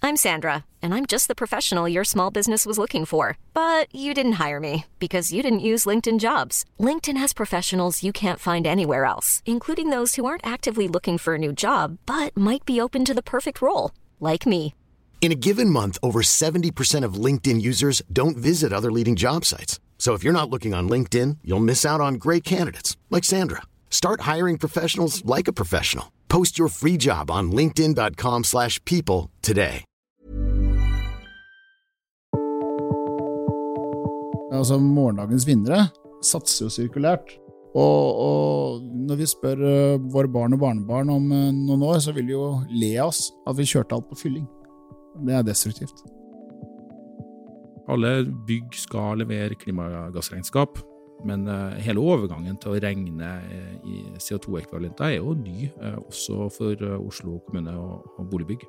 I'm Sandra, and I'm just the professional your small business was looking for. But you didn't hire me because you didn't use LinkedIn Jobs. LinkedIn has professionals you can't find anywhere else, including those who aren't actively looking for a new job, but might be open to the perfect role, like me. In a given month, over 70% of LinkedIn users don't visit other leading job sites. So if you're not looking on LinkedIn, you'll miss out on great candidates like Sandra. Start hiring professionals like a professional. Post your free job on linkedin.com/people today. Altså, morgendagens vinnere satser jo sirkulært. Og når vi spør våre barn og barnebarn om noen år, så vil de jo le av oss at vi kjørte alt på fylling. Det er destruktivt. Alle bygg skal levere klimagassregnskap, men hele overgangen til å regne i CO2-ekvivalenter er jo ny, også for Oslo kommune og boligbygg.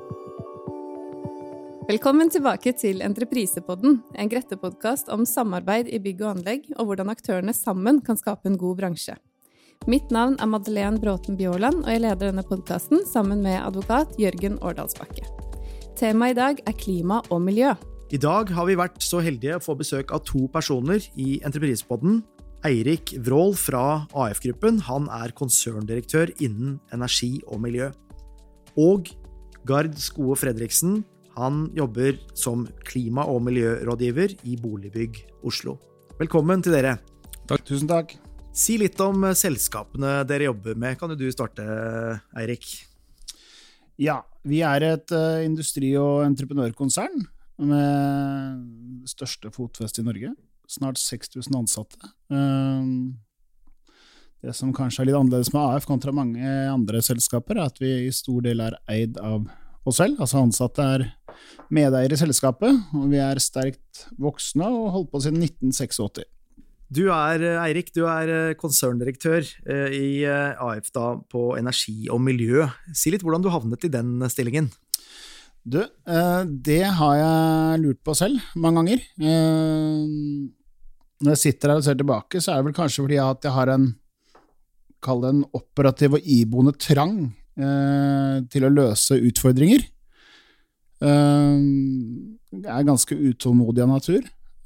Velkommen tilbake til Entreprisepodden, en Grette-podcast om samarbeid i bygg og anlegg, og hvordan aktørene sammen kan skape en god bransje. Mitt navn er Madeleine Bråten Bjørland, og jeg leder denne podcasten sammen med advokat Jørgen Årdalsbakke. Temaet i dag er klima og miljø. I dag har vi vært så heldige å få besøk av 2 personer i Entreprisepodden. Eirik Vrål fra AF-gruppen, han er konserndirektør innen energi og miljø. Og Gard Skoe Fredriksen, han jobber som klima- og miljørådgiver i Boligbygg Oslo. Velkommen til dere. Takk, tusen takk. Si litt om selskapene dere jobber med. Kan du starte, Eirik? Ja, vi er et industri- og entreprenørkonsern med største fotfeste i Norge. Snart 6000 ansatte. Det som kanskje er litt annerledes med AF kontra mange andre selskaper, er at vi i stor del er eid av oss selv, altså ansatte er medeier i selskapet, og vi er sterkt voksne og holdt på siden 1986. Eirik, du er konserndirektør i AF da på energi og miljø. Si litt hvordan du havnet i den stillingen. Det har jeg lurt på selv mange ganger. Når jeg sitter her og ser tilbake, så er det vel kanskje fordi at jeg har kall det en operativ og iboende trang til å løse utfordringer. Jeg er ganske utålmodig av natur,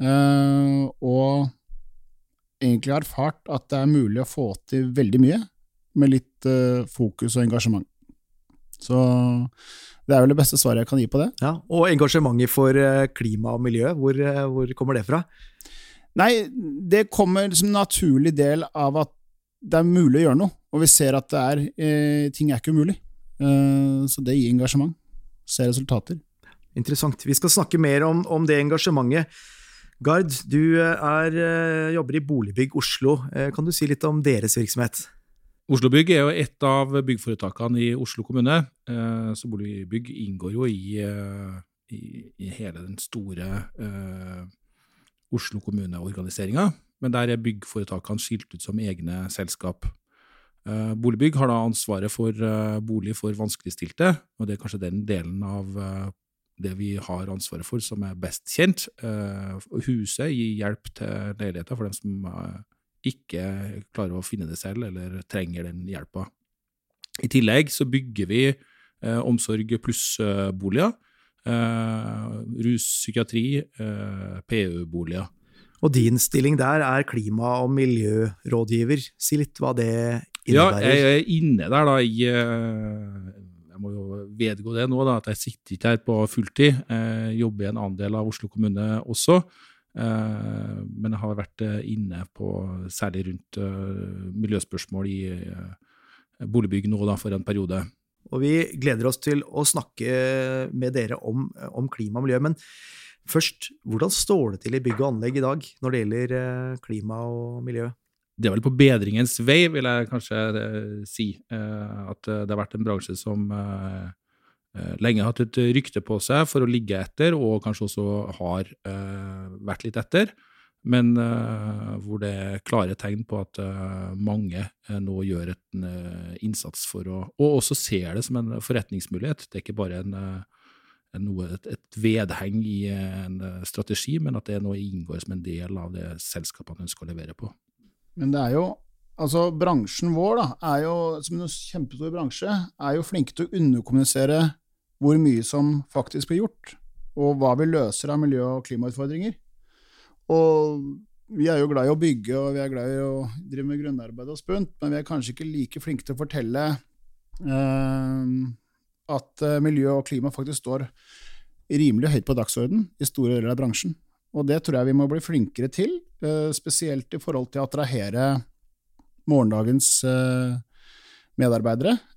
og egentlig har erfart at det er mulig å få til veldig mye med litt fokus og engasjement. Så det er vel det beste svaret jeg kan gi på det. Ja, og engasjementet for klima og miljø, hvor kommer det fra? Nei, det kommer som en naturlig del av at det er mulig å gjøre noe, og vi ser at ting er ikke umulig. Så det gir engasjement. Se resultater. Interessant. Vi skal snakke mer om det engasjementet. Gard, du jobber i Boligbygg Oslo. Kan du si litt om deres virksomhet? Oslo Bygg er jo et av byggforetakene i Oslo kommune, så Boligbygg inngår jo i hele den store Oslo kommuneorganiseringen, men der er byggforetakene skilt ut som egne selskap. Boligbygg har da ansvaret for bolig for vanskeligstilte, og det er kanskje den delen av det vi har ansvaret for som er best kjent. Huset gir hjelp til leiligheter for dem som ikke klarer å finne det selv eller trenger den hjelpa. I tillegg så bygger vi omsorg pluss boliger, rus, psykiatri, PU-boliger. Og din stilling der er klima- og miljørådgiver. Si litt hva det innebærer. Ja, jeg er inne der da jeg må jo vedgå det nå da, at jeg sitter ikke her på fulltid. Jeg jobber i en annen del av Oslo kommune også, men jeg har vært inne på særlig rundt miljøspørsmål i Boligbygg nå da for en periode. Og vi gleder oss til å snakke med dere om klima og miljø, men først, hvordan står det til i bygg og anlegg i dag når det gjelder klima og miljø? Det er vel på bedringens vei, vil jeg kanskje si, at det har vært en bransje som lenge har hatt et rykte på seg for å ligge etter, og kanskje også har vært litt etter, men hvor det er klare tegn på at mange nå gjør en innsats for og også ser det som en forretningsmulighet. Det er ikke bare et vedheng i en strategi, men at det nå inngår som en del av det selskapene ønsker å levere på. Men det er jo, altså bransjen vår da, er jo, som en kjempestor bransje, er jo flinke til å underkommunisere hvor mye som faktisk blir gjort, og hva vi løser av miljø- og klimautfordringer. Og vi jo glad i å bygge, og vi glad i å drive med grunnarbeid og spunt, men vi kanskje ikke like flinke til å fortelle at miljø og klima faktisk står rimelig høyt på dagsorden i store deler av bransjen. Og det tror jeg vi må bli flinkere til, spesielt i forhold til å attrahere morgendagens medarbeidere.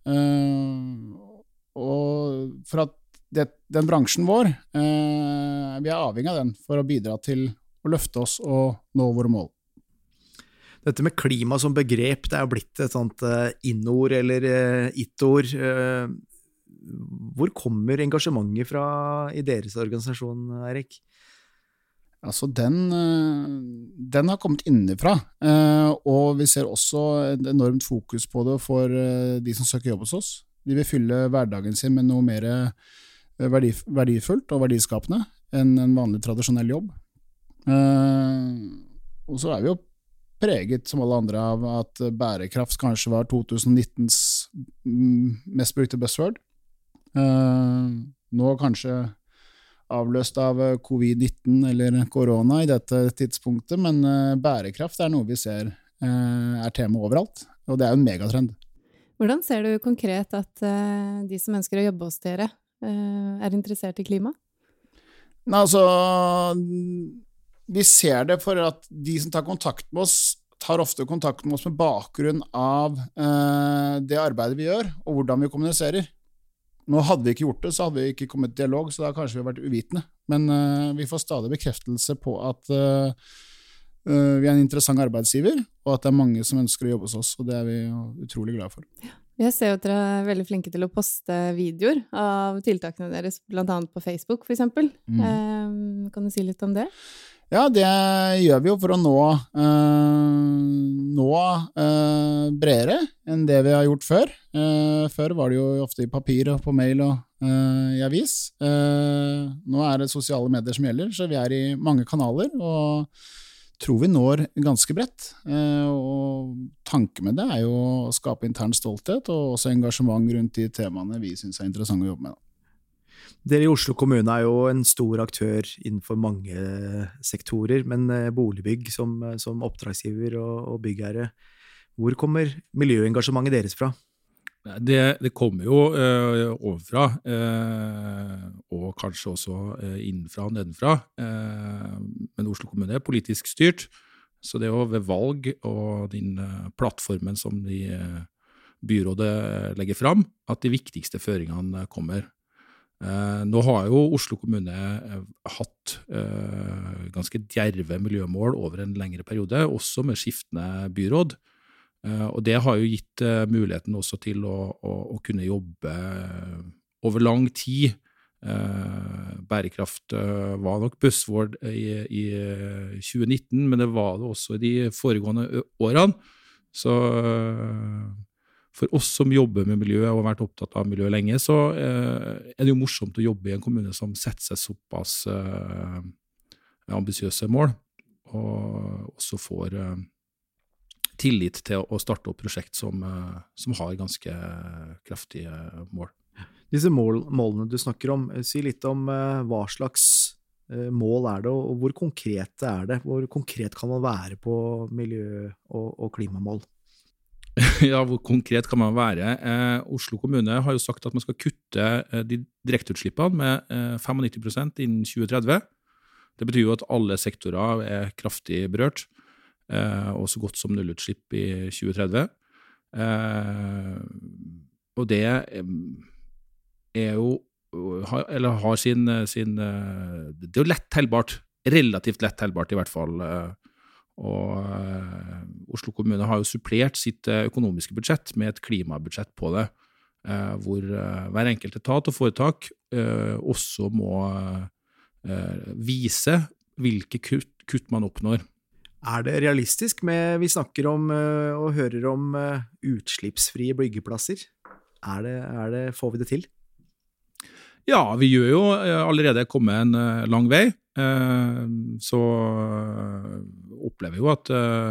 Og for at den bransjen vår, vi avhengig av den for å bidra til å løfte oss og nå våre mål. Dette med klima som begrep, det jo blitt et sånt innord eller it-ord. Hvor kommer engasjementet fra i deres organisasjon, Eirik? Altså den har kommet innenfra, og vi ser også et enormt fokus på det for de som søker jobb hos oss. De vil fylle hverdagen sin med noe mer verdifullt og verdiskapende enn en vanlig tradisjonell jobb. Og så vi jo preget som alle andre av at bærekraft kanskje var 2019s mest brukte buzzword. Nå kanskje avløst av covid-19 eller korona i dette tidspunktet, men bærekraft noe vi ser tema overalt, og det jo en megatrend. Hvordan ser du konkret at de som ønsker å jobbe hos dere interessert i klima? Nei, altså, vi ser det for at de som tar kontakt med oss, tar ofte kontakt med oss med bakgrunn av det arbeidet vi gjør, og hvordan vi kommuniserer. Nå hadde vi ikke gjort det, så hadde vi ikke kommet i dialog, så da kanskje vi vært uvitende. Men vi får stadig bekreftelse på at vi en interessant arbeidsgiver, og at det mange som ønsker å jobbe hos oss, og det vi utrolig glad for. Jeg ser jo at dere veldig flinke til å poste videoer av tiltakene deres, blant annet på Facebook, for eksempel. Kan du si litt om det? Ja, det gjør vi jo for å nå bredere enn det vi har gjort før. Før var det jo ofte i papir og på mail og i avis. Nå det sosiale medier som gjelder, så vi i mange kanaler, og tror vi når ganske bredt. Og tanken med det jo å skape intern stolthet, og også engasjement rundt de temaene vi synes interessant å jobbe med. Dere i Oslo kommune jo en stor aktør innenfor mange sektorer, men boligbygg som oppdragsgiver og byggherre. Hvor kommer miljøengasjementet deres fra? Det kommer jo overfra, og kanskje også innenfra og nedenfra. Men Oslo kommune politisk styrt, så det jo ved valg og den plattformen som byrådet legger fram, at de viktigste føringene kommer. Nå har jo Oslo kommune hatt ganske djerve miljømål over en lengre periode, også med skiftende byråd, og det har jo gitt muligheten også til å kunne jobbe over lang tid. Bærekraft var nok buzzword i 2019, men det var det også i de foregående årene, så for oss som jobber med miljø og har vært opptatt av miljø lenge, så det jo morsomt å jobbe i en kommune som setter seg såpass ambisiøse mål, og også får tillit til å starte opp prosjekt som har ganske kraftige mål. Disse målene du snakker om, si litt om hva slags mål det, og hvor konkret det? Hvor konkret kan man være på miljø- og klimamål? Ja, hvor konkret kan man være? Oslo kommune har jo sagt at man skal kutte de direkteutslippene med 95% innen 2030. Det betyr jo at alle sektorer kraftig berørt, og så godt som nullutslipp i 2030. Og det jo, eller har sin det jo lett tellbart, relativt lett tellbart i hvert fall, og Oslo kommune har jo supplert sitt økonomiske budsjett med et klimabudsjett på det, hvor hver enkelt etat og foretak også må vise hvilke kutt man oppnår. Det realistisk vi snakker om og hører om utslippsfrie byggeplasser? Får vi det til? Ja, vi gjør jo allerede kommet en lang vei, så opplever vi jo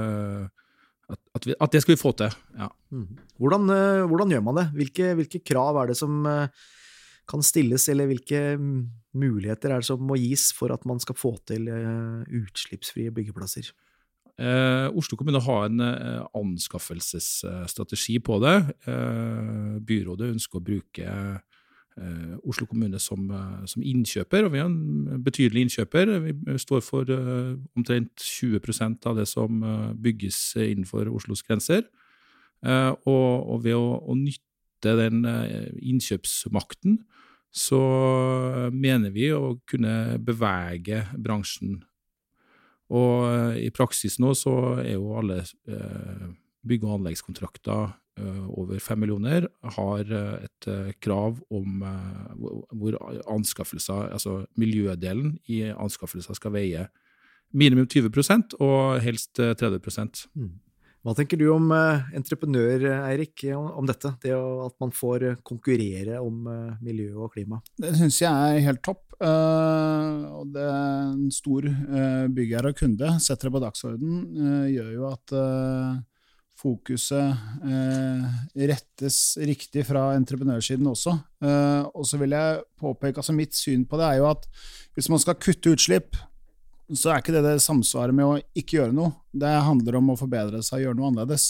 at det skal vi få til. Ja. Hvordan gjør man det? Hvilke krav det som kan stilles, eller hvilke muligheter det som må gis for at man skal få til utslippsfrie byggeplasser? Oslo kommune har en anskaffelsesstrategi på det. Byrådet ønsker å bruke Oslo kommune som innkjøper, og vi er en betydelig innkjøper. Vi står for omtrent 20% av det som bygges innenfor Oslos grenser. Og ved å nytte den innkjøpsmakten, så mener vi å kunne bevege bransjen. Og i praksis nå så jo alle bygge- og anleggskontrakter over 5 millioner har et krav om hvor anskaffelser, altså miljødelen i anskaffelser skal veie minimum 20% og helst 30%. Hva tenker du om entreprenør, Eirik, om dette? Det at man får konkurrere om miljø og klima? Det synes jeg helt topp. Og det en stor byggherre og kunde setter det på dagsorden, gjør jo at fokuset rettes riktig fra entreprenørsiden også. Og så vil jeg påpeke, altså mitt syn på det jo at hvis man skal kutte utslipp, så ikke det samsvarer med å ikke gjøre noe. Det handler om å forbedre seg og gjøre noe annerledes.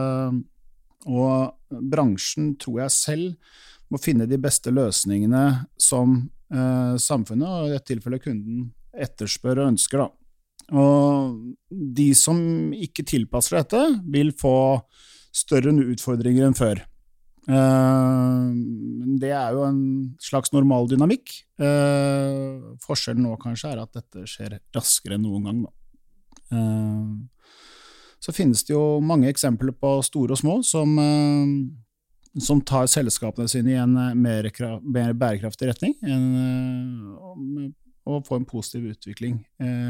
Og bransjen tror jeg selv må finne de beste løsningene som samfunnet, og i dette tilfellet kunden, etterspør og ønsker da. Og de som ikke tilpasser dette, vil få større utfordringer enn før. Det jo en slags normal dynamikk. Forskjellen nå kanskje at dette skjer raskere enn noen gang da. Så finnes det jo mange eksempler på store og små som tar selskapene sine i en mer bærekraftig retning og få en positiv utvikling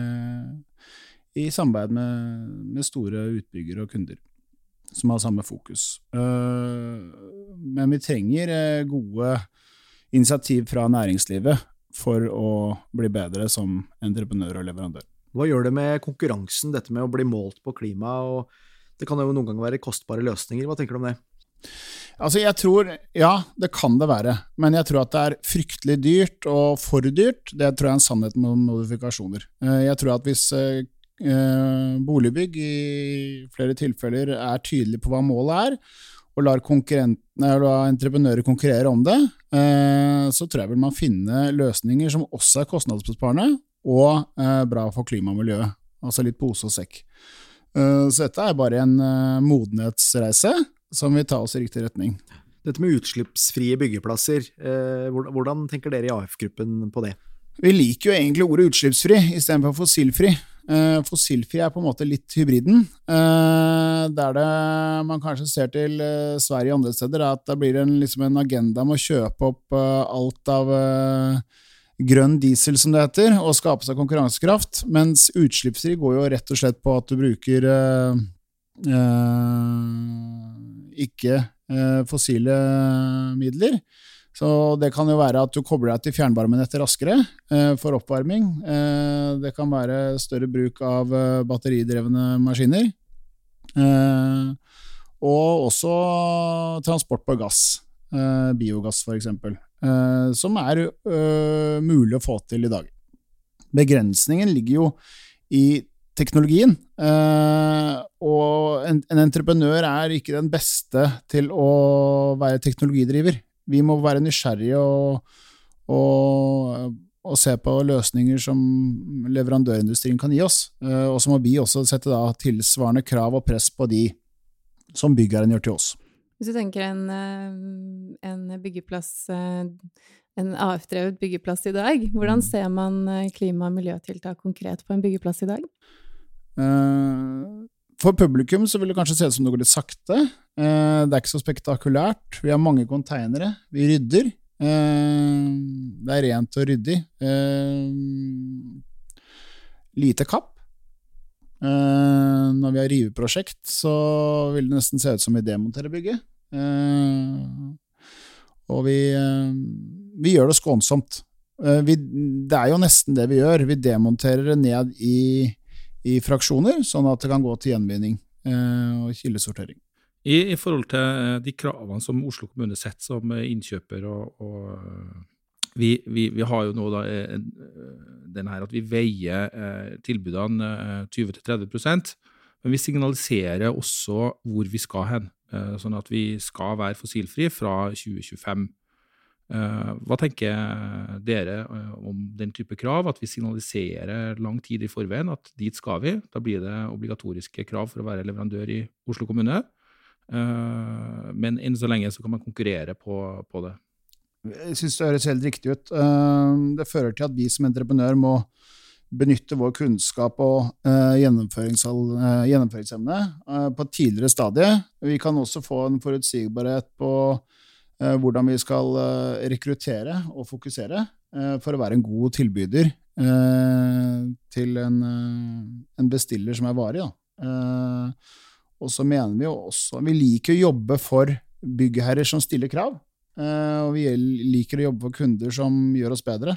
i samarbeid med store utbyggere og kunder som har samme fokus. Men vi trenger gode initiativ fra næringslivet for å bli bedre som entreprenør og leverandør. Hva gjør det med konkurransen, dette med å bli målt på klima, og det kan jo noen ganger være kostbare løsninger. Hva tenker du om det? Altså jeg tror, ja, det kan det være, men jeg tror at det fryktelig dyrt og for dyrt. Det tror jeg en sannhet med modifikasjoner. Jeg tror at hvis boligbygg i flere tilfeller tydelig på hva målet og lar entreprenører konkurrere om det, så tror jeg vel man finner løsninger som også kostnadsbesparende og bra for klima og miljø, altså litt pose og sekk. Så dette bare en modenhetsreise som vil ta oss i riktig retning. Dette med utslippsfrie byggeplasser, hvordan tenker dere i AF-gruppen på det? Vi liker jo egentlig ordet utslippsfri i stedet for fossilfri. Fossilfri på en måte litt hybriden, der man kanskje ser til Sverige og andre steder, at det blir liksom en agenda med å kjøpe opp alt av grønn diesel som det heter, og skape seg konkurransekraft, mens utslippsfri går jo rett og slett på at du bruker ikke fossile midler. Så det kan jo være at du kobler deg til fjernvarmenettet raskere for oppvarming. Det kan være større bruk av batteridrevne maskiner. Og også transport på gass, biogass for eksempel, som mulig å få til i dag. Begrensningen ligger jo i teknologien, og en entreprenør ikke den beste til å være teknologidriver. Vi må være nysgjerrige og se på løsninger som leverandørindustrien kan gi oss, og så må vi også sette tilsvarende krav og press på de som byggeren gjør til oss. Hvis du tenker en byggeplass, en AF-drevet byggeplass i dag, hvordan ser man klima- og miljøtiltak konkret på en byggeplass i dag? For publikum så vil det kanskje se ut som det går litt sakte. Det ikke så spektakulært. Vi har mange containere. Vi rydder. Det rent og ryddig. Lite kapp. Når vi har riveprosjekt, så vil det nesten se ut som vi demonterer bygget. Og vi gjør det skånsomt. Det jo nesten det vi gjør. Vi demonterer det ned i fraksjoner, sånn at det kan gå til gjenvinning og kildesortering. I forhold til de kravene som Oslo kommune setter som innkjøper og vi har jo nå da den her at vi veier tilbudene 20-30%, men vi signaliserer også hvor vi skal hen, sånn at vi skal være fossilfri fra 2025. Hva tenker dere om den type krav, at vi signaliserer lang tid i forveien at dit skal vi, da blir det obligatoriske krav for å være leverandør i Oslo kommune, men enn så lenge så kan man konkurrere på det. Jeg synes det høres helt riktig ut. Det fører til at vi som entreprenør må benytte vår kunnskap og gjennomføringsevne på et tidligere stadie. Vi kan også få en forutsigbarhet på hvordan vi skal rekruttere og fokusere for å være en god tilbyder til en bestiller som varig. Og så mener vi jo også, vi liker å jobbe for byggherrer som stiller krav, og vi liker å jobbe for kunder som gjør oss bedre.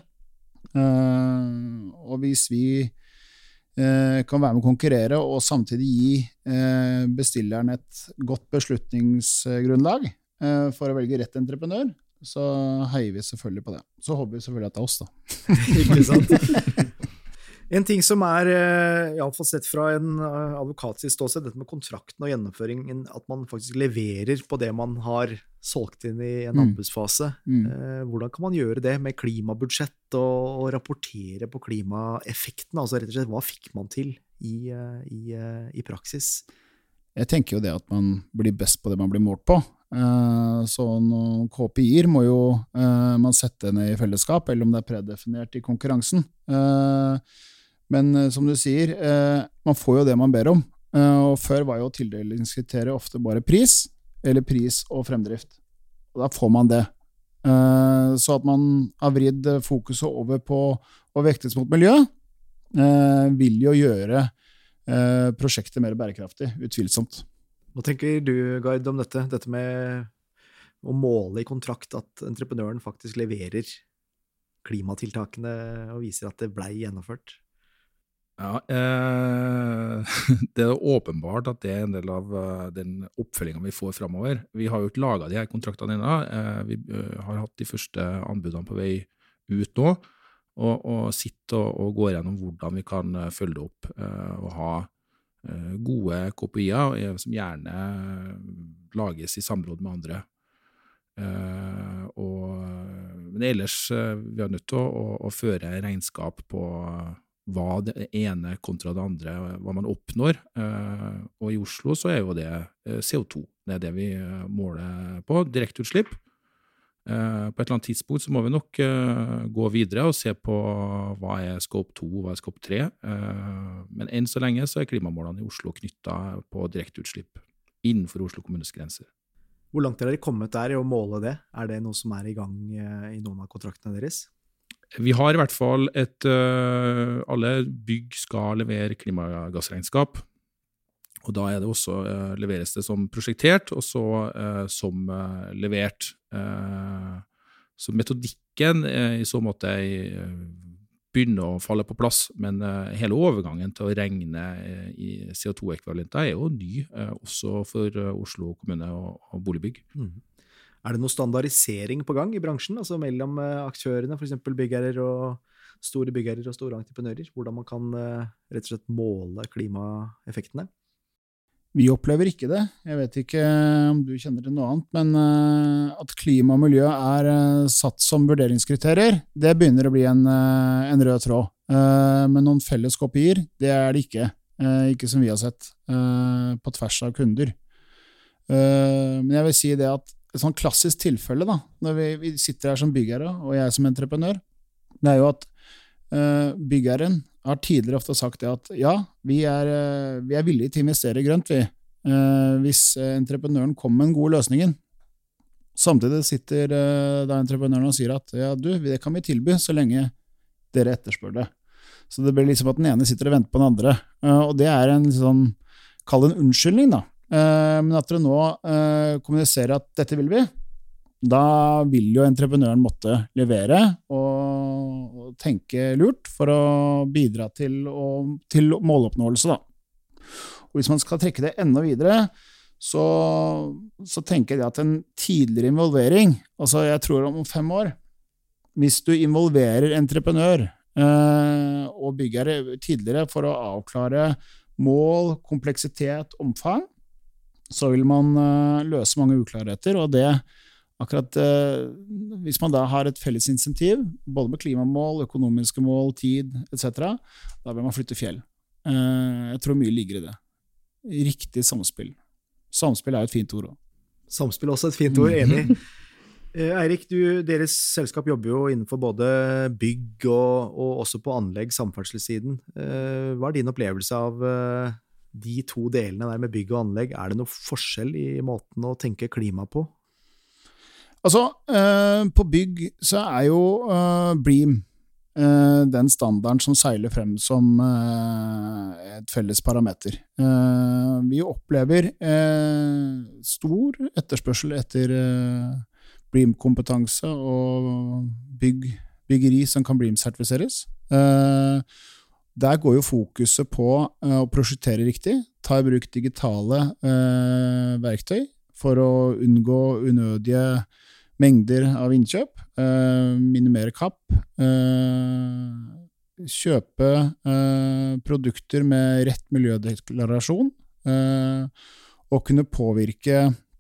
Og hvis vi kan være med å konkurrere og samtidig gi bestilleren et godt beslutningsgrunnlag for å velge rett entreprenør, så heier vi selvfølgelig på det. Så håper vi selvfølgelig at det oss da. Ikke sant? En ting som I alle fall sett fra en advokats ståsted, dette med kontrakten og gjennomføringen, at man faktisk leverer på det man har solgt inn i en anbudsfase. Hvordan kan man gjøre det med klimabudsjett og rapportere på klimaeffekten? Altså rett og slett, hva fikk man til i praksis? Jeg tenker jo det at man blir best på det man blir målt på. Så noen KPI'er må jo man sette ned i fellesskap, eller om det predefinert i konkurransen. Men som du sier, man får jo det man ber om. Og før var jo tildelingskriteriet ofte bare pris, eller pris og fremdrift. Og da får man det. Så at man har vridd fokuset over på å vektes mot miljø, vil jo gjøre prosjektet mer bærekraftig, utvilsomt. Hva tenker du, Gard, om dette med å måle i kontrakt at entreprenøren faktisk leverer klimatiltakene og viser at det ble gjennomført? Ja, det åpenbart at det en del av den oppfølgingen vi får fremover. Vi har jo ikke laget de her kontraktene ennå. Vi har hatt de første anbudene på vei ut nå, og sitter og går gjennom hvordan vi kan følge opp og ha gode KPI'er som gjerne lages i samråd med andre. Men ellers vi er nødt til å føre regnskap på hva det ene kontra det andre, hva man oppnår. Og i Oslo så jo det CO2. Det det vi måler på, direkteutslipp. På et eller annet tidspunkt så må vi nok gå videre og se på hva scope 2 og hva scope 3. Men enn så lenge så klimamålene i Oslo knyttet på direkteutslipp innenfor Oslo kommunes grenser. Hvor langt dere kommet der i å måle det? Det noe som i gang i noen av kontraktene deres? Vi har i hvert fall alle bygg skal levere klimagassregnskap, og da det også, leveres det som prosjektert, og så som levert. Så metodikken i så måte begynner å falle på plass, men hele overgangen til å regne i CO2-ekvivalenter jo ny, også for Oslo kommune og boligbygg. Det noe standardisering på gang i bransjen, altså mellom aktørene, for eksempel byggherrer og store entreprenører, hvordan man kan rett og slett måle klimaeffektene? Vi opplever ikke det. Jeg vet ikke om du kjenner til noe annet, men at klima og miljø satt som vurderingskriterier, det begynner å bli en rød tråd. Men noen felles kopier, det det ikke. Ikke som vi har sett på tvers av kunder. Men jeg vil si det at et sånn klassisk tilfelle da, når vi sitter her som byggherre, og jeg som entreprenør, det jo at byggherren har tidligere ofte sagt det at ja, vi villige til å investere grønt hvis entreprenøren kommer med en god løsningen. Samtidig sitter da entreprenøren og sier at ja, det kan vi tilby så lenge dere etterspør det. Så det blir liksom at den ene sitter og venter på den andre, og det en sånn, kall det en unnskyldning da. Men at dere nå kommuniserer at dette vil vi, da vil jo entreprenøren måtte levere og tenke lurt for å bidra til måloppnåelse da. Og hvis man skal trekke det enda videre, så tenker jeg at en tidligere involvering, altså jeg tror om 5 år, hvis du involverer entreprenør og byggere tidligere for å avklare mål, kompleksitet, omfang, så vil man løse mange uklarheter, og det akkurat hvis man da har et felles insentiv, både med klimamål, økonomiske mål, tid, etc., da vil man flytte fjell. Jeg tror mye ligger i det. Riktig samspill. Samspill et fint ord også. Samspill også et fint ord, enig. Eirik, deres selskap jobber jo innenfor både bygg og også på anlegg, samferdselssiden. Hva din opplevelse av de to delene der med bygg og anlegg? Det noe forskjell i måten å tenke klima på? Altså, på bygg så jo BREEAM den standarden som seiler frem som et felles parameter. Vi opplever stor etterspørsel etter BREEAM-kompetanse og byggeri som kan BREEAM-sertifiseres. Der går jo fokuset på å prosjektere riktig, ta i bruk digitale verktøy for å unngå unødige mengder av innkjøp, minimere kapp, kjøpe produkter med rett miljødeklarasjon, og kunne påvirke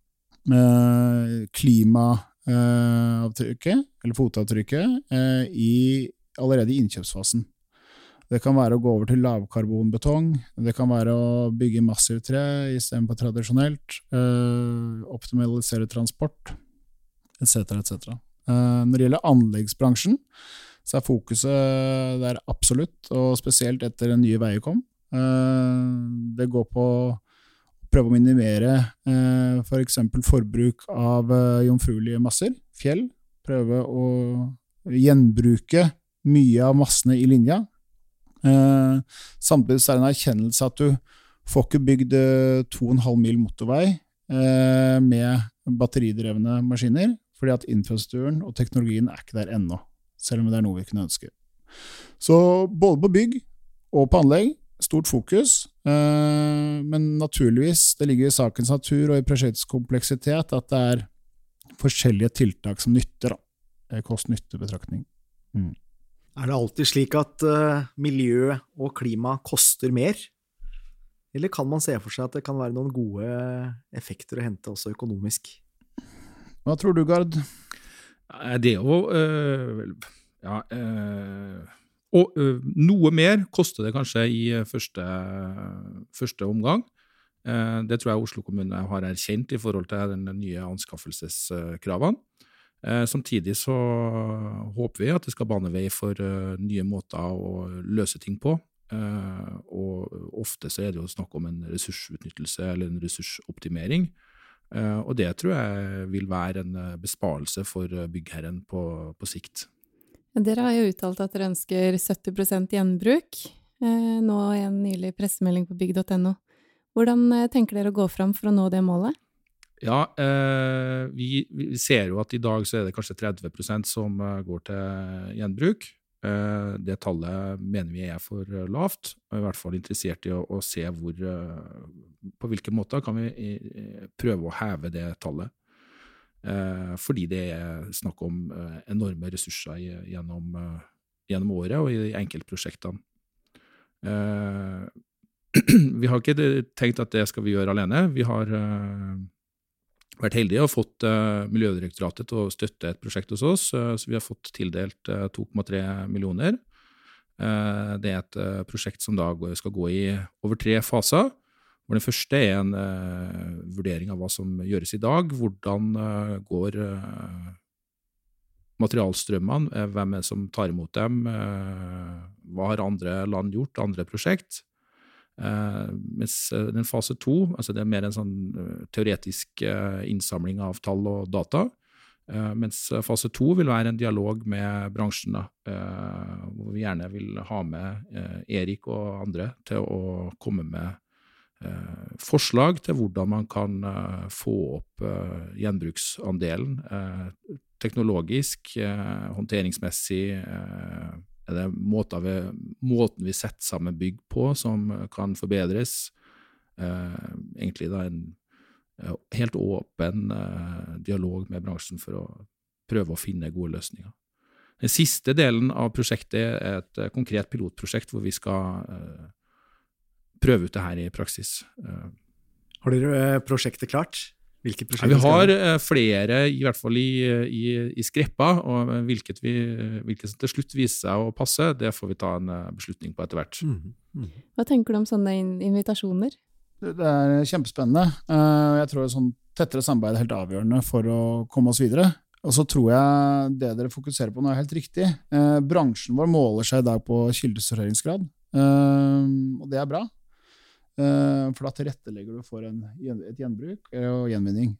klimaavtrykket, eller fotavtrykket, allerede i innkjøpsfasen. Det kan være å gå over til lavkarbonbetong, det kan være å bygge massivt tre i stedet for tradisjonelt, optimalisere transport, etc., etc. Når det gjelder anleggsbransjen, så fokuset der absolutt, og spesielt etter den nye Veier kom. Det går på å prøve å minimere for eksempel forbruk av jomfruelige masser, fjell, prøve å gjenbruke mye av massene i linja. Samtidig så det en erkjennelse at du får ikke bygd 2,5 mil motorvei med batteridrevne maskiner, fordi at infrastrukturen og teknologien ikke der ennå, selv om det noe vi kunne ønske. Så både på bygg og på anlegg, stort fokus, men naturligvis, det ligger i sakens natur og i prosjektets kompleksitet at det forskjellige tiltak som nytter, kost-nytte-betraktning. Det alltid slik at miljø og klima koster mer? Eller kan man se for seg at det kan være noen gode effekter å hente også økonomisk? Hva tror du, Gard? Det jo noe mer koster det kanskje i første omgang. Det tror jeg Oslo kommune har erkjent i forhold til den nye anskaffelseskravene. Samtidig så håper vi at det skal bane vei for nye måter å løse ting på. Og ofte så det jo snakk om en ressursutnyttelse eller en ressursoptimering. Og det tror jeg vil være en besparelse for byggherren på sikt. Dere har jo uttalt at dere ønsker 70% gjenbruk, nå i en nylig pressemelding på bygg.no. Hvordan tenker dere å gå fram for å nå det målet? Ja, vi ser jo at i dag så det kanskje 30% som går til gjenbruk. Det tallet mener vi for lavt, og i hvert fall interessert i å se på hvilke måter kan vi prøve å heve det tallet. Fordi det snakk om enorme ressurser gjennom året og i enkeltprosjektene. Vi har ikke tenkt at det skal vi gjøre alene. Vi har vært heldige og fått Miljødirektoratet til å støtte et prosjekt hos oss, så vi har fått tildelt 2,3 millioner. Det et prosjekt som da skal gå i over 3 faser, hvor den første en vurdering av hva som gjøres i dag, hvordan går materialstrømmene, hvem det som tar imot dem, hva har andre land gjort, andre prosjekt. Mens den fase 2, altså det mer en sånn teoretisk innsamling av tall og data, mens fase 2 vil være en dialog med bransjen, hvor vi gjerne vil ha med Erik og andre til å komme med forslag til hvordan man kan få opp gjenbruksandelen teknologisk, håndteringsmessig. Det måten vi setter sammen bygg på som kan forbedres. Egentlig da en helt åpen dialog med bransjen for å prøve å finne gode løsninger. Den siste delen av prosjektet et konkret pilotprosjekt hvor vi skal prøve ut det her i praksis. Har dere prosjektet klart? Hvilke prosjekter vi har flere, i hvert fall i skreppa, og hvilket som til slutt viser seg å passe, det får vi ta en beslutning på etter hvert. Hva tenker du om sånne invitasjoner? Det kjempespennende. Jeg tror sånn tettere samarbeid helt avgjørende for å komme oss videre. Og så tror jeg det dere fokuserer på nå helt riktig. Bransjen vår måler seg i dag på kildesorteringsgrad, og det bra. For da tilrettelegger du for et gjenbruk og gjenvinning.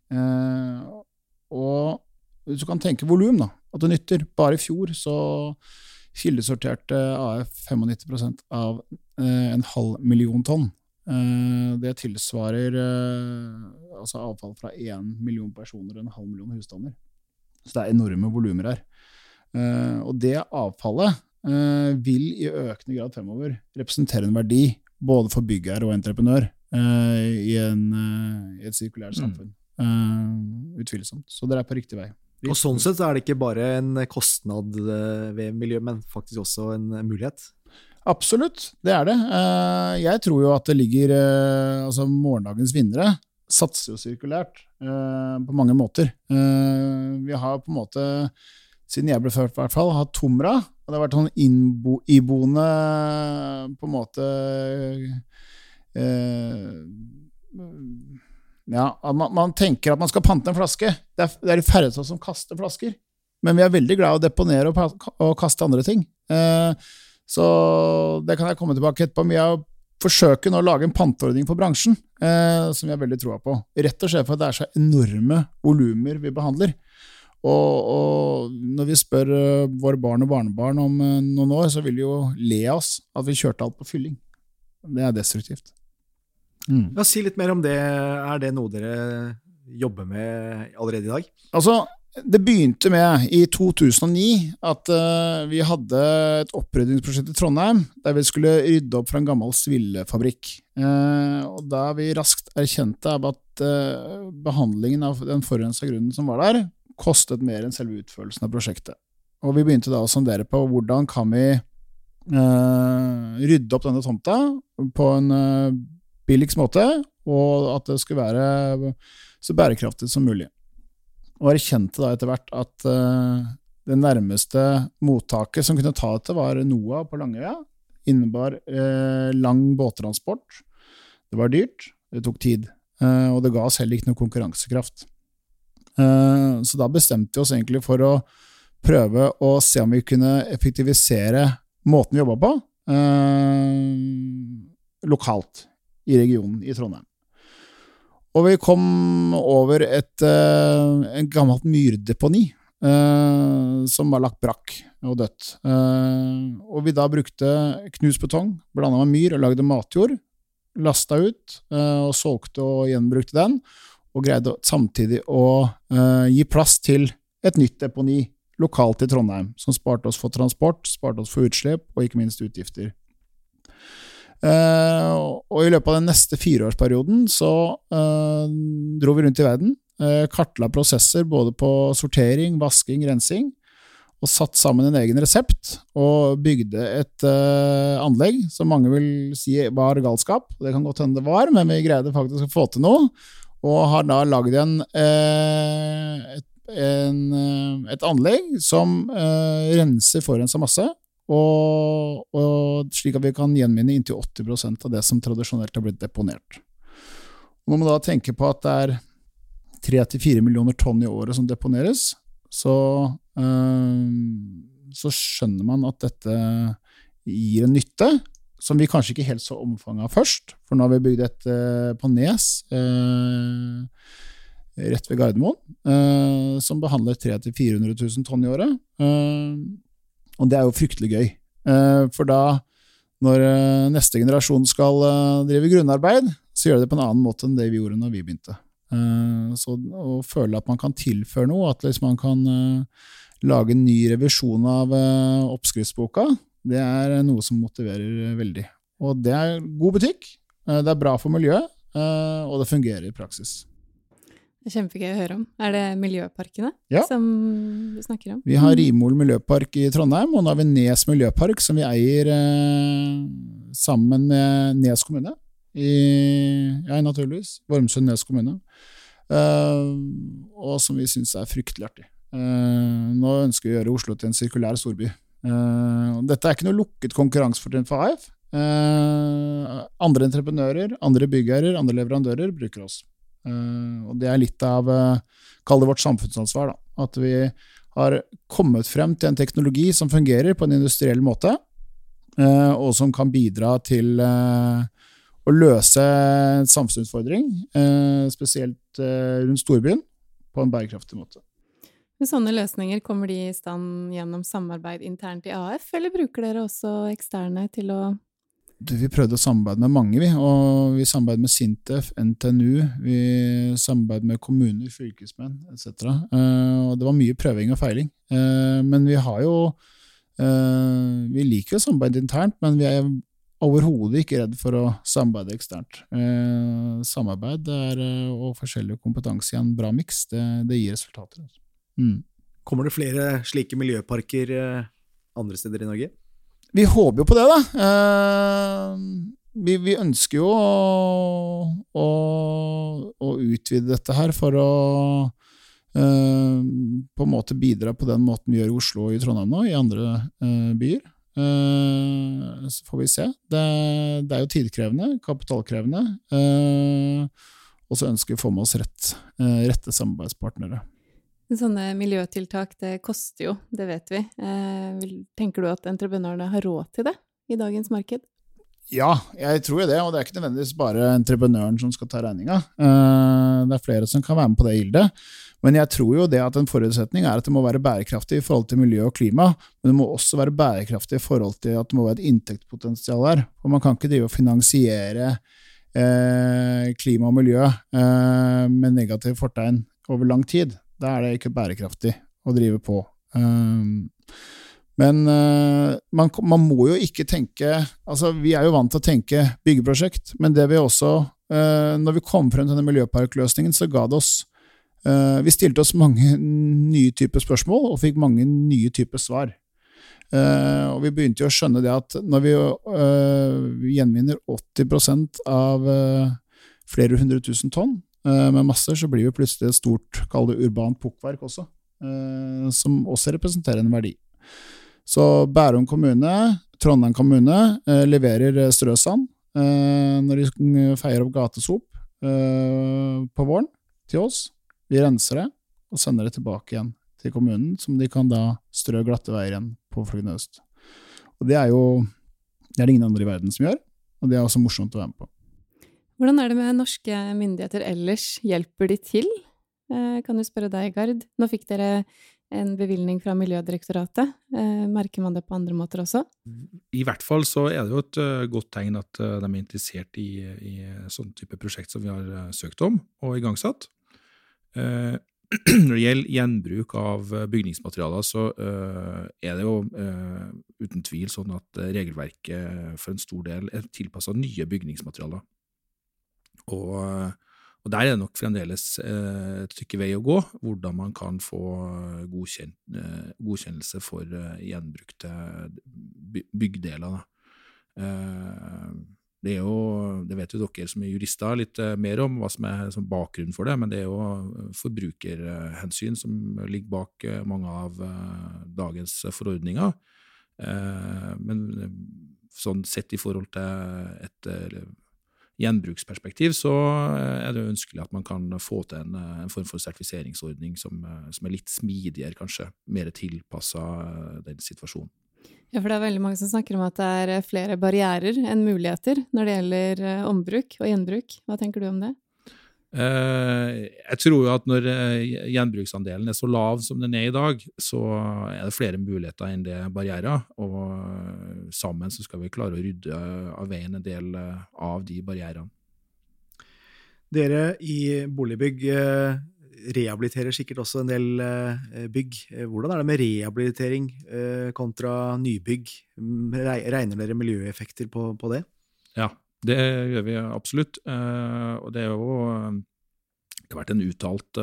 Og hvis du kan tenke volum da, at du nytter. Bare i fjor så kildesorterte AF 95% av 500,000 tonn. Det tilsvarer altså avfall fra 1 million personer og 500,000 husstander. Så det enorme volumer her. Og det avfallet vil i økende grad fremover representere en verdi både for byggherre og entreprenør i et sirkulært samfunn. Utvilsomt. Så det på riktig vei. Og sånn sett så det ikke bare en kostnad ved miljø, men faktisk også en mulighet. Absolutt, det det. Jeg tror jo at det ligger, altså morgendagens vinnere satser jo sirkulært på mange måter. Vi har på en måte, siden jeg ble født i hvert fall, hatt Tomra, og det har vært sånn iboende på en måte ja, man tenker at man skal pante en flaske. Det de færreste som kaster flasker, men vi veldig glad i å deponere og kaste andre ting. Så det kan jeg komme tilbake etterpå, men jeg forsøker nå å lage en panteordning for bransjen, som jeg veldig tror på. Rett og slett for at det så enorme volumer vi behandler. Og når vi spør våre barn og barnebarn om noen år, så vil de jo le av oss at vi kjørte alt på fylling. Det destruktivt. Ja, si litt mer om det. Det noe dere jobber med allerede i dag? Altså, det begynte med i 2009 at vi hadde et oppryddingsprosjekt i Trondheim, der vi skulle rydde opp fra en gammel svillefabrikk. Og da vi raskt erkjente av at behandlingen av den forurenset grunnen som var der, kostet mer enn selve utførelsen av prosjektet. Og vi begynte da å sondere på hvordan kan vi rydde opp denne tomta på en billigst måte, og at det skulle være så bærekraftig som mulig. Og erkjente da etter hvert at det nærmeste mottaket som kunne ta dette var NOA på Langøya, innebar lang båttransport. Det var dyrt, det tok tid, og det ga oss heller ikke noe konkurransekraft. Så da bestemte vi oss egentlig for å prøve å se om vi kunne effektivisere måten vi jobbet på lokalt i regionen i Trondheim. Og vi kom over en gammelt myrdeponi som var lagt brakk og dødt. Og vi da brukte knust betong, blandet med myr og lagde matjord, lastet ut og solgte og gjenbrukte den, og greide samtidig å gi plass til et nytt deponi lokalt i Trondheim, som sparte oss for transport, sparte oss for utslipp, og ikke minst utgifter. Og i løpet av den neste 4-årsperioden så dro vi rundt i verden, kartla prosesser både på sortering, vasking, rensing, og satt sammen en egen resept, og bygde et anlegg som mange vil si var galskap. Det kan godt hende det var, men vi greide faktisk å få til noe, og har da laget et anlegg som renser forurenset masse, og slik at vi kan gjenvinne inntil 80% av det som tradisjonelt har blitt deponert. Og når man da tenker på at det 3-4 millioner tonn i året som deponeres, så skjønner man at dette gir en nytte, som vi kanskje ikke helt så omfanget først, for nå har vi bygd et på Nes, rett ved Gardermoen, som behandler 300-400 000 tonn i året. Og det jo fryktelig gøy, for da, når neste generasjon skal drive grunnarbeid, så gjør det på en annen måte enn det vi gjorde når vi begynte. Så å føle at man kan tilføre noe, at liksom man kan lage en ny revisjon av oppskriftsboka, det noe som motiverer veldig. Og det god butikk, det bra for miljøet, og det fungerer i praksis. Det er kjempegøy å høre om. Det miljøparkene som du snakker om? Vi har Rimol miljøpark i Trondheim, og nå har vi Nes miljøpark, som vi eier sammen med Nes kommune. Naturligvis. Vormsund Nes kommune. Og som vi synes fryktelig artig. Nå ønsker vi å gjøre Oslo til en sirkulær storby. Dette ikke noe lukket konkurransefortrinn for AF. Andre entreprenører, andre byggherrer, andre leverandører bruker oss. Og det litt av, kall det vårt samfunnsansvar da, at vi har kommet frem til en teknologi som fungerer på en industriell måte, og som kan bidra til å løse en samfunnsutfordring, spesielt rundt storbyen, på en bærekraftig måte. Med sånne løsninger, kommer de i stand gjennom samarbeid internt i AF, eller bruker dere også eksterne til å... Vi prøvde å samarbeide med mange, og vi samarbeidet med Sintef, NTNU, vi samarbeidet med kommuner, fylkesmenn, etc. Og det var mye prøving og feiling. Men vi har jo, vi liker å samarbeide internt, men vi overhodet ikke redd for å samarbeide eksternt. Samarbeid og forskjellig kompetanse i en bra mix, det gir resultater. Kommer det flere slike miljøparker andre steder i Norge? Vi håper jo på det da. Vi ønsker jo å utvide dette her for å på en måte bidra på den måten vi gjør i Oslo og i Trondheim nå, i andre byer. Så får vi se. Det jo tidkrevende, kapitalkrevende, og så ønsker vi å få med oss rette samarbeidspartnere. Sånne miljøtiltak, det koster jo, det vet vi. Tenker du at entreprenørene har råd til det i dagens marked? Ja, jeg tror jo det, og det ikke nødvendigvis bare entreprenøren som skal ta regningen. Det flere som kan være med på det gildet. Men jeg tror jo det at en forutsetning at det må være bærekraftig i forhold til miljø og klima, men det må også være bærekraftig i forhold til at det må være et inntektspotensial her. For man kan ikke drive og finansiere klima og miljø med negativ fortegn over lang tid. Da det ikke bærekraftig å drive på. Men man må jo ikke tenke, altså vi jo vant til å tenke byggeprosjekt, men det vi også, når vi kom frem til denne miljøparkløsningen, så ga det oss, vi stilte oss mange nye typer spørsmål, og fikk mange nye typer svar. Og vi begynte jo å skjønne det at når vi gjenvinner 80% av flere 100 000 tonn, med masser, så blir vi plutselig et stort, kall det urbant pukkverk også, som også representerer en verdi. Så Bærum kommune, Trondheim kommune leverer strøsand når de feier opp gatesop på våren til oss. Vi renser det og sender det tilbake igjen til kommunen, som de kan da strø glatte veier igjen på Frogner Øst. Og det jo det ingen andre i verden som gjør, og det også morsomt å være med på. Hvordan det med norske myndigheter ellers? Hjelper de til? Kan du spørre deg, Gard? Nå fikk dere en bevilgning fra Miljødirektoratet. Merker man det på andre måter også? I hvert fall så det jo et godt tegn at de interessert i sånn type prosjekt som vi har søkt om og igangsatt. Når det gjelder gjenbruk av bygningsmaterialer, så det jo uten tvil sånn at regelverket for en stor del tilpasset nye bygningsmaterialer. Og der det nok fremdeles et stykke vei å gå, hvordan man kan få godkjennelse for gjenbrukte byggdeler. Det vet jo dere som jurister litt mer om hva som som bakgrunn for det, men det jo forbrukerhensyn som ligger bak mange av dagens forordninger. Men sånn sett i forhold til et gjenbruksperspektiv, så det jo ønskelig at man kan få til en form for sertifiseringsordning som litt smidigere, kanskje, mer tilpasset den situasjonen. Ja, for det veldig mange som snakker om at det flere barrierer enn muligheter når det gjelder ombruk og gjenbruk. Hva tenker du om det? Jeg tror jo at når gjenbruksandelen så lav som den i dag, så det flere muligheter enn det barrierer, og sammen så skal vi klare å rydde av veien en del av de barrierene. Dere i Boligbygg rehabiliterer sikkert også en del bygg. Hvordan det med rehabilitering kontra nybygg? Regner dere miljøeffekter på det? Ja. Det gjør vi absolutt, og det jo har vært en uttalt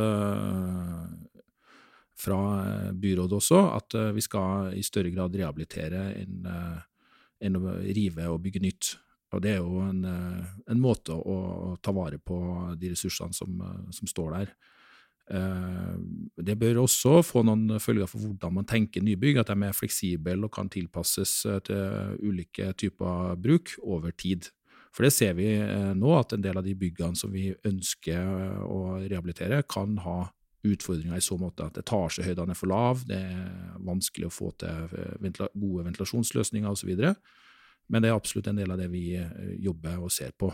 fra byrådet også, at vi skal i større grad rehabilitere enn å rive og bygge nytt. Og det er jo en måte å ta vare på de ressursene som står der. Det bør også få noen følger for hvordan man tenker nybygg, at de er fleksible og kan tilpasses til ulike typer bruk over tid. For det ser vi nå, at en del av de byggene som vi ønsker å rehabilitere, kan ha utfordringer i så måte at etasjehøydene er for lav, det er vanskelig å få til gode ventilasjonsløsninger og så videre. Men det er absolutt en del av det vi jobber og ser på.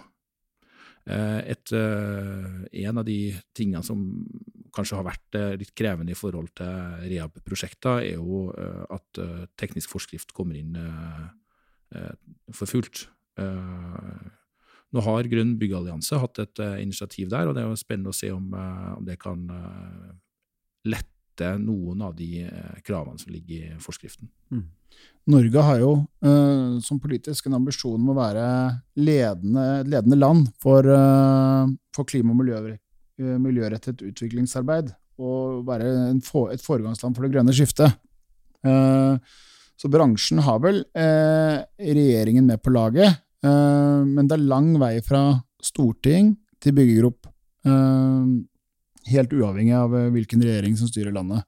En av de tingene som kanskje har vært litt krevende i forhold til rehab-prosjekter, er jo at teknisk forskrift kommer inn for fullt. Nå har Grønn Byggallianse hatt et initiativ der, og det er jo spennende å se om det kan lette noen av de kravene som ligger i forskriften. Norge har jo som politisk en ambisjon om å være ledende land for klima- og miljørettet utviklingsarbeid, og være et foregangsland for det grønne skiftet. Så bransjen har vel regjeringen med på laget, men det er lang vei fra storting til byggegrop, helt uavhengig av hvilken regjering som styrer landet.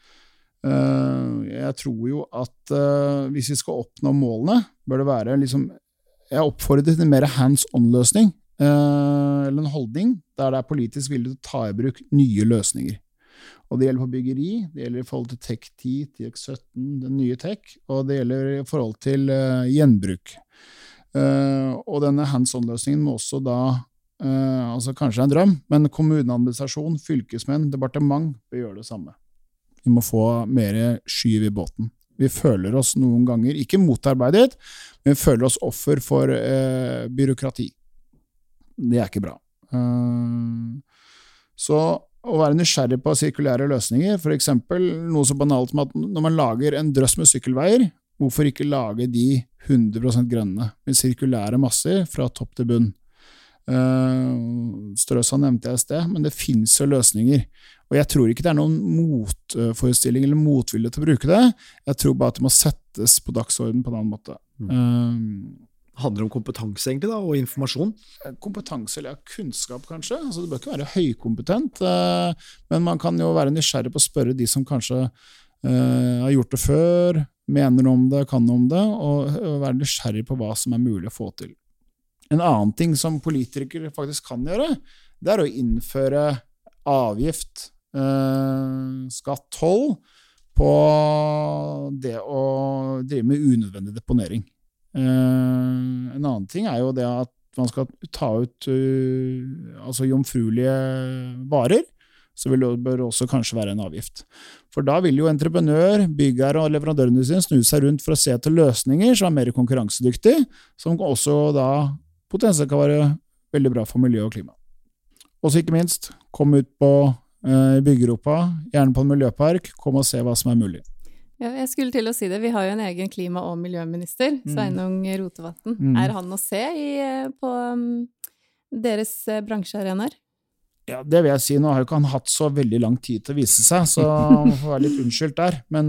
Jeg tror jo at hvis vi skal oppnå målene, bør det være jeg oppfordrer til en mer hands-on-løsning, eller en holdning, der det er politisk vilje til å ta i bruk nye løsninger. Og det gjelder på byggeri, det gjelder i forhold til Tech 10, TX17, den nye tech, og det gjelder i forhold til gjenbruk. Og denne hands-on-løsningen må også da, kanskje en drøm, men kommuneadministrasjon, fylkesmenn, departement bør gjøre det samme. Vi må få mer skyv i båten. Vi føler oss noen ganger, ikke motarbeidet, men vi føler oss offer for byråkrati. Det er ikke bra. Så å være nysgjerrig på sirkulære løsninger, for eksempel noe så banalt som at når man lager en drøss med sykkelveier, hvorfor ikke lage de 100% grønne, med sirkulære masser fra topp til bunn? Strøsa nevnte jeg i sted, men det finnes jo løsninger. Og jeg tror ikke det er noen motforestilling eller motvilje til å bruke det. Jeg tror bare at det må settes på dagsorden på en annen måte. Handler det om kompetanse egentlig da, og informasjon? Kompetanse eller kunnskap kanskje. Altså, det bør ikke være høykompetent, men man kan jo være nysgjerrig på å spørre de som kanskje har gjort det før, mener om det, kan om det, og være nysgjerrig på hva som er mulig å få til. En annen ting som politikere faktisk kan gjøre, det er å innføre avgift, skatt, toll på det å drive med unødvendig deponering. En annen ting er jo det at man skal ta ut jomfruelige varer, så bør det også kanskje være en avgift. For da vil jo entreprenør, byggere og leverandørindustrien snu seg rundt for å se etter løsninger som er mer konkurransedyktige, som også da potensielt kan være veldig bra for miljø og klima. Og så ikke minst, kom ut på byggeropa, gjerne på en miljøpark, kom og se hva som er mulig. Ja, jeg skulle til å si det. Vi har jo en egen klima- og miljøminister, Sveinung Rotevatn. Er han å se på deres bransjearenaer? Ja, det vil jeg si. Nå har jo ikke han hatt så veldig lang tid til å vise seg, så han må få være litt unnskyldt der. Men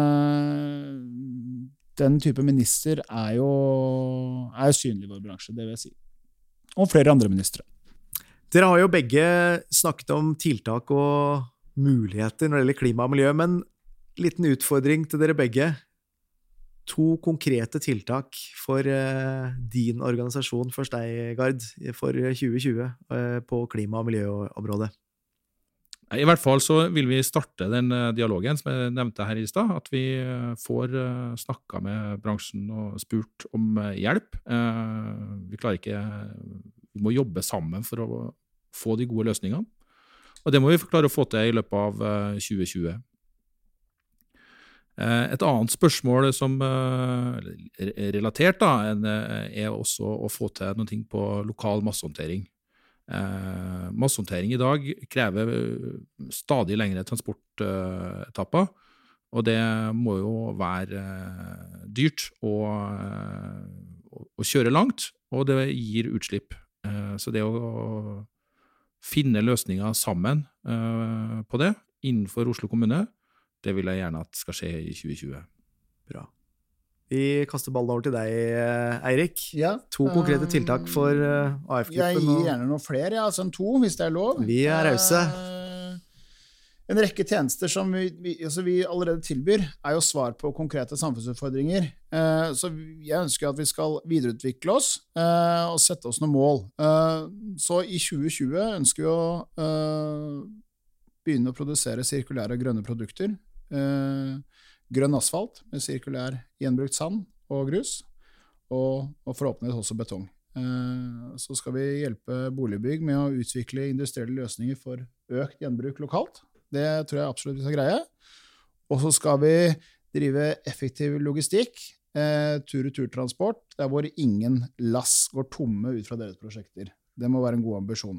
den type minister er jo synlig i vår bransje, det vil jeg si. Og flere andre ministre. Dere har jo begge snakket om tiltak og muligheter når det gjelder klima og miljø, men liten utfordring til dere begge. 2 konkrete tiltak for din organisasjon, først deg, Gard, for 2020 på klima- og miljøområdet. I hvert fall så vil vi starte den dialogen som jeg nevnte her i sted, at vi får snakket med bransjen og spurt om hjelp. Vi må jobbe sammen for å få de gode løsningene, og det må vi klare å få til i løpet av 2020. Et annet spørsmål som relatert da, er også å få til noe på lokal massehåndtering. Massehåndtering i dag krever stadig lengre transportetapper, og det må jo være dyrt å kjøre langt, og det gir utslipp. Så det å finne løsninger sammen på det innenfor Oslo kommune. Det vil jeg gjerne at skal skje i 2020. Bra. Vi kaster ballen over til deg, Eirik. Ja, 2 konkrete tiltak for AF-gruppen. Jeg gir gjerne noen flere, altså en 2, hvis det er lov. Vi er rause. En rekke tjenester som vi allerede tilbyr, er jo svar på konkrete samfunnsutfordringer. Så jeg ønsker at vi skal videreutvikle oss og sette oss noen mål. Så i 2020 ønsker vi å begynne å produsere sirkulære og grønne produkter. Grønn asfalt med sirkulær gjenbrukt sand og grus, og forhåpentligvis også betong. Så skal vi hjelpe boligbygg med å utvikle industrielle løsninger for økt gjenbruk lokalt. Det tror jeg absolutt vi skal greie. Og så skal vi drive effektiv logistikk, tur-retur-transport, der hvor ingen lass går tomme ut fra deres prosjekter. Det må være en god ambisjon.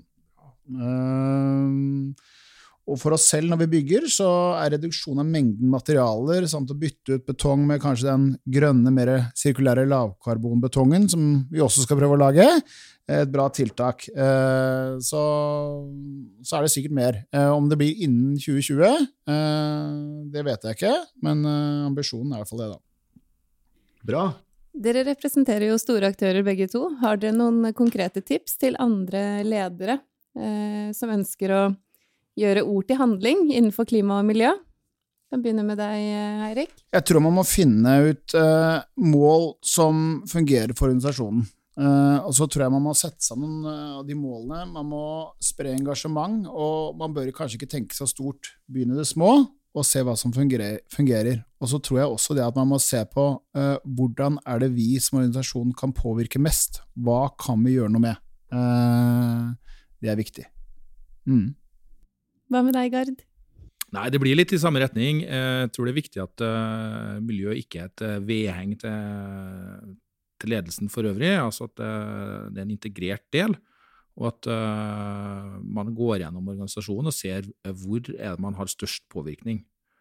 Og for oss selv når vi bygger, så er reduksjon av mengden materialer, samt å bytte ut betong med kanskje den grønne, mer sirkulære lavkarbonbetongen, som vi også skal prøve å lage, et bra tiltak. Så er det sikkert mer. Om det blir innen 2020, det vet jeg ikke, men ambisjonen er i hvert fall det da. Bra. Dere representerer jo store aktører begge to. Har dere noen konkrete tips til andre ledere som ønsker å gjøre ord til handling innenfor klima og miljø? Jeg kan begynne med deg, Eirik. Jeg tror man må finne ut mål som fungerer for organisasjonen. Og så tror jeg man må sette sammen de målene. Man må spre engasjement, og man bør kanskje ikke tenke så stort. Begynne det små, og se hva som fungerer. Og så tror jeg også det at man må se på hvordan er det vi som organisasjon kan påvirke mest. Hva kan vi gjøre noe med? Det er viktig. Hva med deg, Gard? Nei, det blir litt i samme retning. Jeg tror det er viktig at miljø ikke er et vedheng til ledelsen for øvrig, altså at det er en integrert del, og at man går gjennom organisasjonen og ser hvor er det man har størst påvirkning.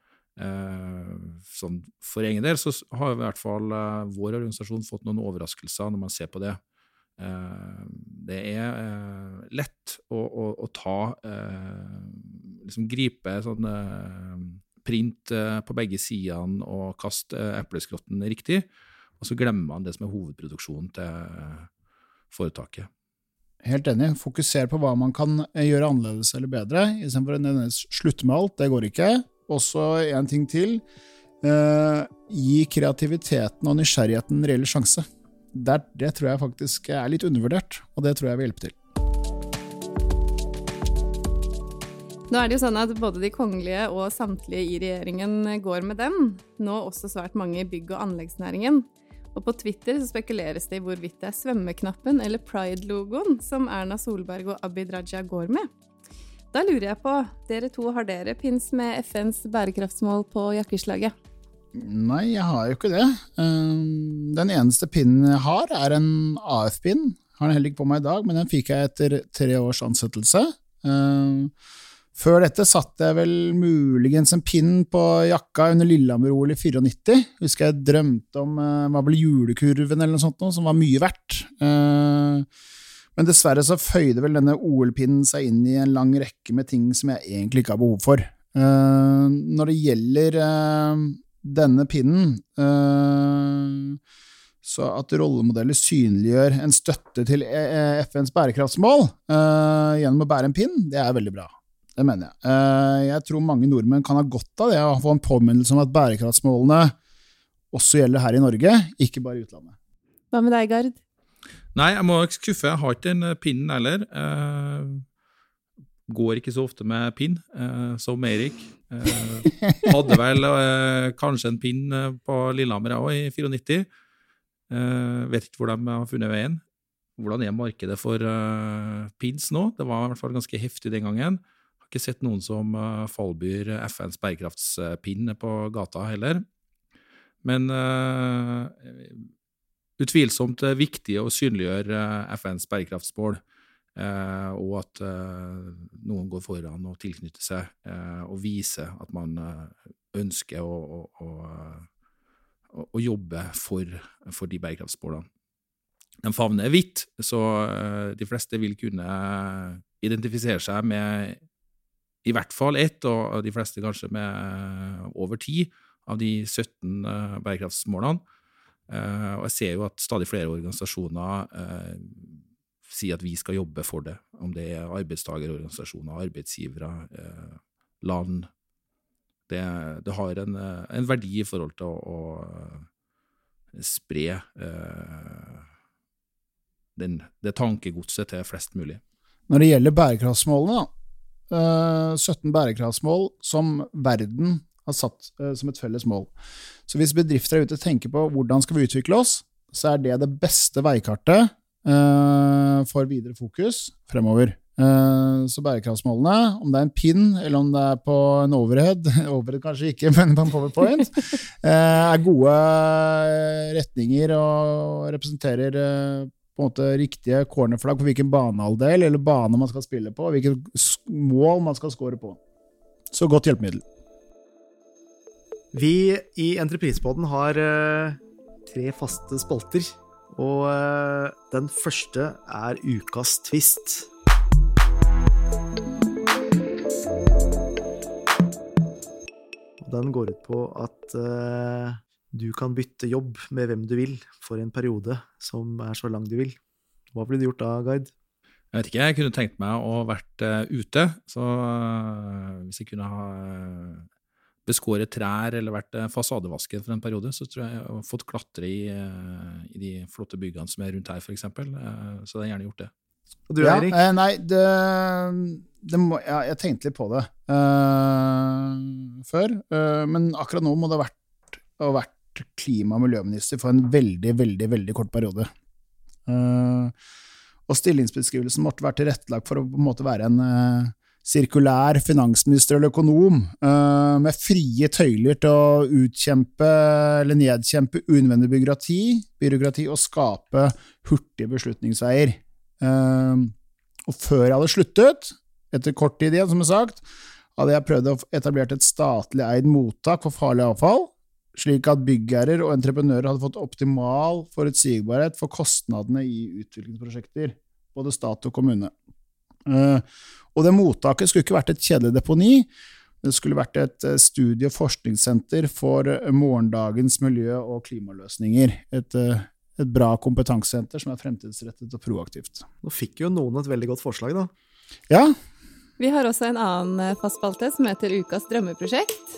Sånn, for egen del så har i hvert fall vår organisasjon fått noen overraskelser når man ser på det. Det er lett å ta liksom gripe sånn print på begge sidene og kaste epleskrotten riktig, og så glemmer man det som er hovedproduksjonen til foretaket. Helt enig. Fokuser på hva man kan gjøre annerledes eller bedre, i stedet for å slutte med alt, det går ikke. Også en ting til, gi kreativiteten og nysgjerrigheten en reell sjanse. Det tror jeg faktisk er litt undervurdert, og det tror jeg vil hjelpe til. Nå er det jo sånn at både de kongelige og samtlige i regjeringen går med den, nå også svært mange i bygg- og anleggsnæringen. Og på Twitter så spekuleres det i hvorvidt det er svømmeknappen eller Pride-logoen som Erna Solberg og Abid Raja går med. Da lurer jeg på, dere to, har dere pins med FNs bærekraftsmål på jakkeslaget? Nei, jeg har jo ikke det. Den eneste pinnen jeg har er en AF-pinn. Har den heller ikke på meg i dag, men den fikk jeg etter 3 års ansettelse. Før dette satte jeg vel muligens en pinn på jakka under Lillehammer-OL i 94. Husker jeg drømte om var vel julekurven eller noe sånt, som var mye verdt. Men dessverre så føyde vel denne OL-pinnen seg inn i en lang rekke med ting som jeg egentlig ikke har behov for. Når det gjelder denne pinnen, så at rollemodeller synliggjør en støtte til FNs bærekraftsmål gjennom å bære en pinn, det er veldig bra. Det mener jeg. Jeg tror mange nordmenn kan ha godt av det, å få en påminnelse om at bærekraftsmålene også gjelder her i Norge, ikke bare i utlandet. Hva med deg, Gard? Nei, jeg må skuffe, jeg har ikke den pinnen heller. Går ikke så ofte med pinn, som Eirik. Hadde vel kanskje en pinn på Lillehammer også i 94. Vet ikke hvor de har funnet veien. Hvordan er markedet for pins nå? Det var i hvert fall ganske heftig den gangen. Har ikke sett noen som fallbyr FNs bærekraftspinn på gata heller. Men utvilsomt viktig å synliggjøre FNs bærekraftsmål, og at noen går foran og tilknytter seg og viser at man ønsker å jobbe for de bærekraftsmålene. De favner vidt, så de fleste vil kunne identifiserer seg med i hvert fall ett, og de fleste kanskje med over 10 av de 17 bærekraftsmålene. Og jeg ser jo at stadig flere organisasjoner sier at vi skal jobbe for det, om det arbeidstagerorganisasjoner, arbeidsgivere, land. Det har en verdi i forhold til å spre det tankegodset til flest mulig. Når det gjelder bærekraftsmålene, 17 bærekraftsmål som verden har satt som et felles mål. Så hvis bedrifter ute tenker på hvordan skal vi utvikle oss, så det beste veikartet for videre fokus fremover. Så bærekraftsmålene, om det en pin, eller om det på en overhead kanskje ikke, men på en PowerPoint, gode retninger og representerer på en måte riktige cornerflagg på hvilken banehalvdel eller bane man skal spille på, hvilket mål man skal score på. Så godt hjelpemiddel. Vi i Entreprisepodden har 3 faste spalter, og den første ukas twist. Den går ut på at du kan bytte jobb med hvem du vil for en periode som så lang du vil. Hva ville du gjort da, Gard? Jeg vet ikke, jeg kunne tenkt meg å vært ute, så hvis jeg kunne ha beskåret trær eller vært fasadevasker for en periode, så tror jeg jeg har fått klatre i de flotte byggene som rundt her, for eksempel. Så jeg har gjerne gjort det. Og du, Eirik? Nei, jeg tenkte litt på det før, men akkurat nå må det ha vært klima- og miljøminister for en veldig, veldig, veldig kort periode. Og stillingsbeskrivelsen måtte være tilrettelagt for å på en måte være en sirkulær finansminister eller økonom, med frie tøyler til å utkjempe eller nedkjempe unødvendig byråkrati og skape hurtige beslutningsveier. Og før jeg hadde sluttet, etter kort tid igjen, som jeg sagt, hadde jeg prøvd å etablere et statlig eid mottak for farlig avfall, slik at byggherrer og entreprenører hadde fått optimal forutsigbarhet for kostnadene i utviklingsprosjekter, både stat og kommune. Og det mottaket skulle ikke vært et kjedelig deponi, det skulle vært et studie- og forskningssenter for morgendagens miljø- og klimaløsninger. Et bra kompetansesenter som fremtidsrettet og proaktivt. Nå fikk jo noen et veldig godt forslag, da. Ja. Vi har også en annen fast spalte som heter Ukas drømmeprosjekt.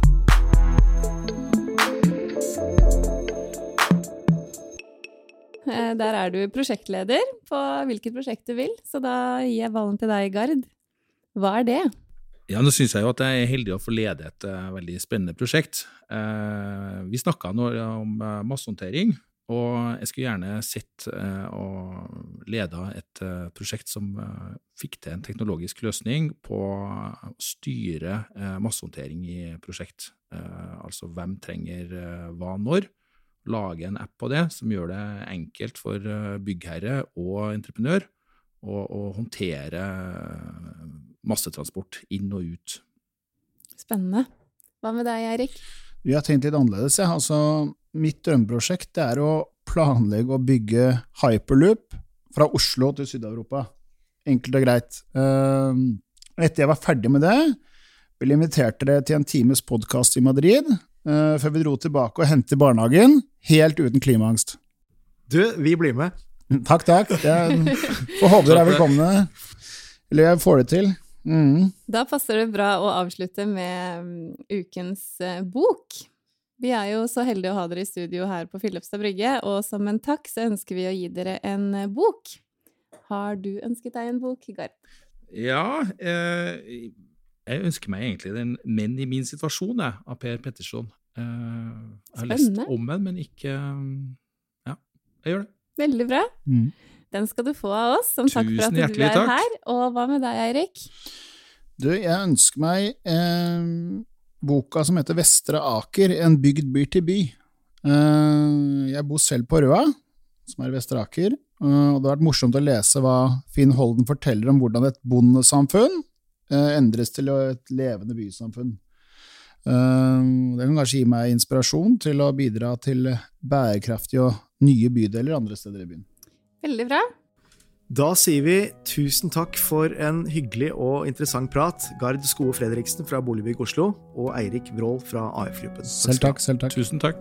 Der du prosjektleder på hvilket prosjekt du vil, så da gir jeg ballen til deg, Gard. Hva det? Ja, nå synes jeg jo at jeg heldig å få lede et veldig spennende prosjekt. Vi snakket nå om massehåndtering, og jeg skulle gjerne sett og lede et prosjekt som fikk til en teknologisk løsning på å styre massehåndtering i prosjekt. Altså hvem trenger hva når, lage en app på det som gjør det enkelt for byggherre og entreprenør å håndtere massetransport inn og ut. Spennende. Hva med deg, Eirik? Vi har tenkt litt annerledes. Ja. Altså, mitt drømmeprosjekt å planlegge og bygge Hyperloop fra Oslo til Syd-Europa. Enkelt og greit. Etter jeg var ferdig med det, ville jeg invitert dere til en times podcast i Madrid, før vi dro tilbake og hentet barnehagen, helt uten klimaangst. Du, vi blir med. Takk. Jeg får håpe dere velkomne. Eller jeg får det til. Da passer det bra å avslutte med ukens bok. Vi jo så heldige å ha dere i studio her på Filipstad Brygge, og som en takk så ønsker vi å gi dere en bok. Har du ønsket deg en bok, Gard? Ja, jeg ønsker meg egentlig den Menn i min situasjon, av Per Petterson. Jeg har lest om den, men ikke... Ja, jeg gjør det. Veldig bra. Den skal du få av oss, som takk for at du her. Og hva med deg, Eirik? Du, jeg ønsker meg boka som heter Vestre Aker, en bygd by til by. Jeg bor selv på Røa, som i Vestre Aker, og det har vært morsomt å lese hva Finn Holden forteller om hvordan et bondesamfunn endres til et levende bysamfunn. Det kan kanskje gi meg inspirasjon til å bidra til bærekraftige og nye bydeler andre steder i byen. Veldig bra. Da sier vi tusen takk for en hyggelig og interessant prat, Gard Skoe Fredriksen fra Boligbygg Oslo og Eirik Wrold fra AF-gruppen. Selv takk. Tusen takk.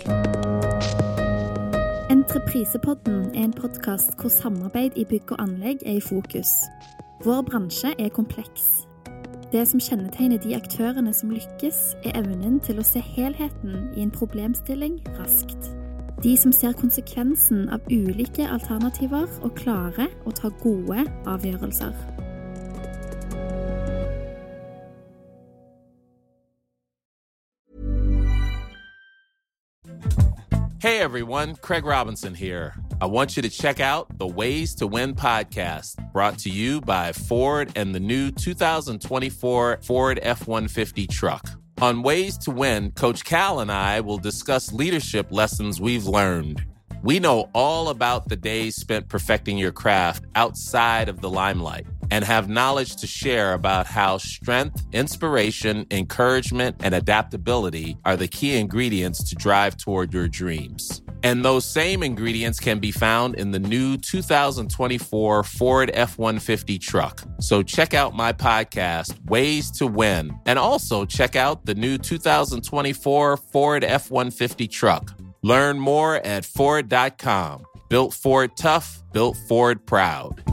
Entreprisepodden en podcast hvor samarbeid i bygg og anlegg i fokus. Vår bransje kompleks. Det som kjennetegner de aktørene som lykkes evnen til å se helheten i en problemstilling raskt. De som ser konsekvensen av ulike alternativer og klarer å ta gode avgjørelser. Hey everyone, Craig Robinson here. I want you to check out the Ways to Win podcast, brought to you by Ford and the new 2024 Ford F-150 truck. On Ways to Win, Coach Cal and I will discuss leadership lessons we've learned. We know all about the days spent perfecting your craft outside of the limelight and have knowledge to share about how strength, inspiration, encouragement, and adaptability are the key ingredients to drive toward your dreams. And those same ingredients can be found in the new 2024 Ford F-150 truck. So check out my podcast, Ways to Win, and also check out the new 2024 Ford F-150 truck. Learn more at Ford.com. Built Ford tough, built Ford proud.